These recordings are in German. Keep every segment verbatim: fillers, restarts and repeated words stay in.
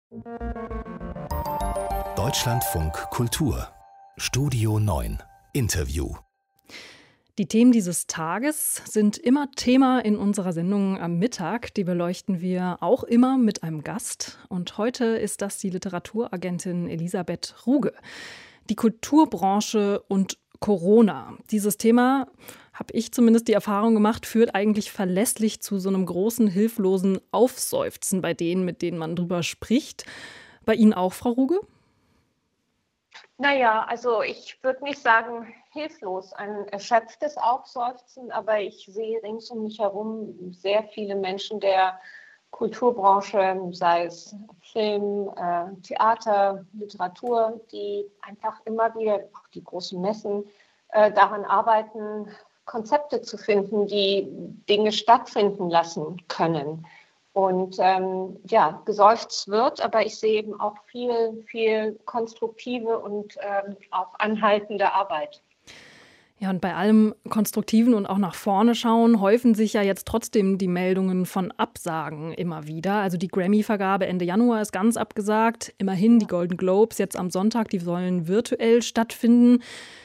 Deutschlandfunk Kultur Studio neun Interview. Die Themen dieses Tages sind immer Thema in unserer Sendung am Mittag. Die beleuchten wir auch immer mit einem Gast. Und heute ist das die Literaturagentin Elisabeth Ruge. Die Kulturbranche und Corona. Dieses Thema, habe ich zumindest die Erfahrung gemacht, führt eigentlich verlässlich zu so einem großen, hilflosen Aufseufzen bei denen, mit denen man drüber spricht. Bei Ihnen auch, Frau Ruge? Naja, also ich würde nicht sagen hilflos, ein erschöpftes Aufseufzen, aber ich sehe rings um mich herum sehr viele Menschen der Kulturbranche, sei es Film, äh, Theater, Literatur, die einfach immer wieder, auch die großen Messen, äh, daran arbeiten, Konzepte zu finden, die Dinge stattfinden lassen können. Und ähm, ja, geseufzt wird, aber ich sehe eben auch viel, viel konstruktive und ähm, auch anhaltende Arbeit. Ja, und bei allem Konstruktiven und auch nach vorne schauen, häufen sich ja jetzt trotzdem die Meldungen von Absagen immer wieder. Also die Grammy-Vergabe Ende Januar ist ganz abgesagt. Immerhin die Golden Globes jetzt am Sonntag, die sollen virtuell stattfinden.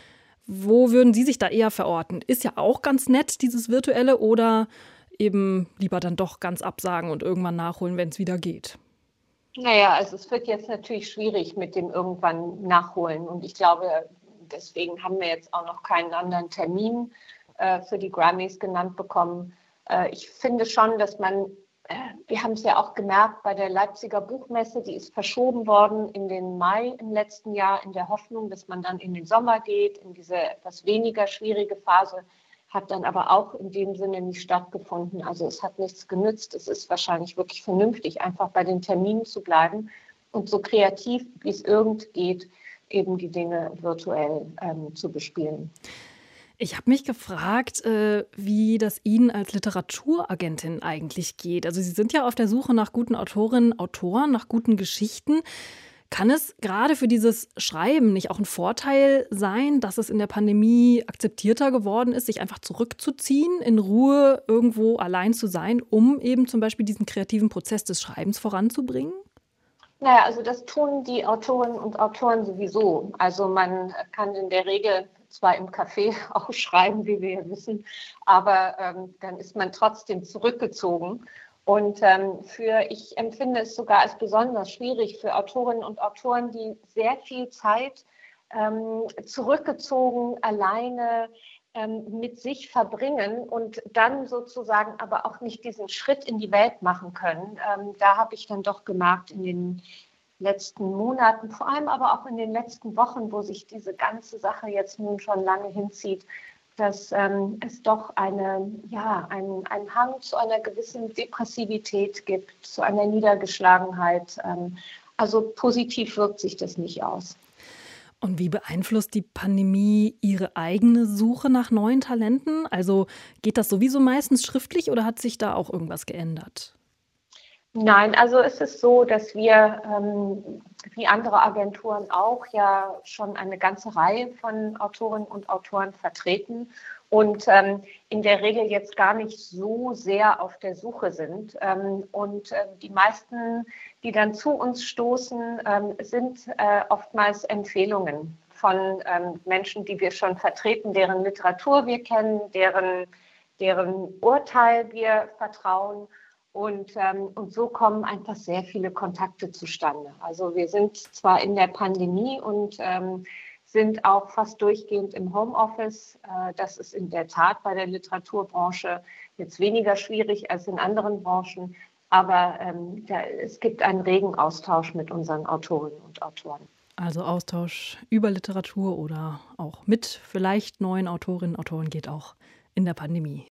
Wo würden Sie sich da eher verorten? Ist ja auch ganz nett, dieses Virtuelle, oder eben lieber dann doch ganz absagen und irgendwann nachholen, wenn es wieder geht? Naja, also es wird jetzt natürlich schwierig mit dem irgendwann nachholen. Und ich glaube, deswegen haben wir jetzt auch noch keinen anderen Termin äh, für die Grammys genannt bekommen. Äh, ich finde schon, dass man, äh, wir haben es ja auch gemerkt bei der Leipziger Buchmesse, die ist verschoben worden in den Mai im letzten Jahr in der Hoffnung, dass man dann in den Sommer geht, in diese etwas weniger schwierige Phase. Hat dann aber auch in dem Sinne nicht stattgefunden. Also es hat nichts genützt. Es ist wahrscheinlich wirklich vernünftig, einfach bei den Terminen zu bleiben und so kreativ, wie es irgend geht, eben die Dinge virtuell ähm, zu bespielen. Ich habe mich gefragt, äh, wie das Ihnen als Literaturagentin eigentlich geht. Also Sie sind ja auf der Suche nach guten Autorinnen, Autoren, nach guten Geschichten. Kann es gerade für dieses Schreiben nicht auch ein Vorteil sein, dass es in der Pandemie akzeptierter geworden ist, sich einfach zurückzuziehen, in Ruhe irgendwo allein zu sein, um eben zum Beispiel diesen kreativen Prozess des Schreibens voranzubringen? Naja, also das tun die Autorinnen und Autoren sowieso. Also man kann in der Regel zwar im Café auch schreiben, wie wir ja wissen, aber ähm, dann ist man trotzdem zurückgezogen. Und ähm, für, ich empfinde es sogar als besonders schwierig für Autorinnen und Autoren, die sehr viel Zeit ähm, zurückgezogen, alleine ähm, mit sich verbringen und dann sozusagen aber auch nicht diesen Schritt in die Welt machen können. Ähm, da habe ich dann doch gemerkt in den letzten Monaten, vor allem aber auch in den letzten Wochen, wo sich diese ganze Sache jetzt nun schon lange hinzieht, dass ähm, es doch eine, ja, einen, einen Hang zu einer gewissen Depressivität gibt, zu einer Niedergeschlagenheit. Ähm, also positiv wirkt sich das nicht aus. Und wie beeinflusst die Pandemie Ihre eigene Suche nach neuen Talenten? Also geht das sowieso meistens schriftlich oder hat sich da auch irgendwas geändert? Nein, also es ist so, dass wir, ähm, wie andere Agenturen auch, ja schon eine ganze Reihe von Autorinnen und Autoren vertreten und ähm, in der Regel jetzt gar nicht so sehr auf der Suche sind. Ähm, und äh, die meisten, die dann zu uns stoßen, ähm, sind äh, oftmals Empfehlungen von ähm, Menschen, die wir schon vertreten, deren Literatur wir kennen, deren, deren Urteil wir vertrauen. Und, ähm, und so kommen einfach sehr viele Kontakte zustande. Also wir sind zwar in der Pandemie und ähm, sind auch fast durchgehend im Homeoffice. Äh, das ist in der Tat bei der Literaturbranche jetzt weniger schwierig als in anderen Branchen. Aber ähm, da, es gibt einen regen Austausch mit unseren Autorinnen und Autoren. Also Austausch über Literatur oder auch mit vielleicht neuen Autorinnen und Autoren geht auch in der Pandemie.